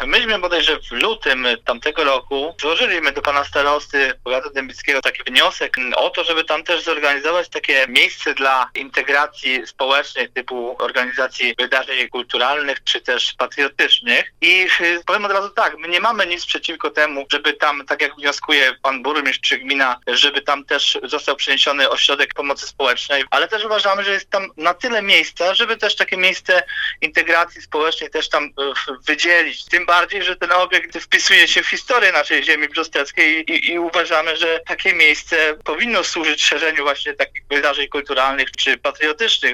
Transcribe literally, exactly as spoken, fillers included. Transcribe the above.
Myśmy bodajże w lutym tamtego roku złożyliśmy do pana starosty powiatu dębickiego taki wniosek o to, żeby tam też zorganizować takie miejsce dla integracji społecznej typu organizacji wydarzeń kulturalnych czy też patriotycznych. I powiem od razu tak, my nie mamy nic przeciwko temu, żeby tam, tak jak wnioskuje pan burmistrz czy gmina, żeby tam też został przeniesiony ośrodek pomocy społecznej, ale też uważamy, że jest tam na tyle miejsca, żeby też takie miejsce integracji społecznej też tam wydzielić. Tym bardziej, że ten obiekt wpisuje się w historię naszej ziemi brzosteckiej i, i uważamy, że takie miejsce powinno służyć szerzeniu właśnie takich wydarzeń kulturalnych czy patriotycznych.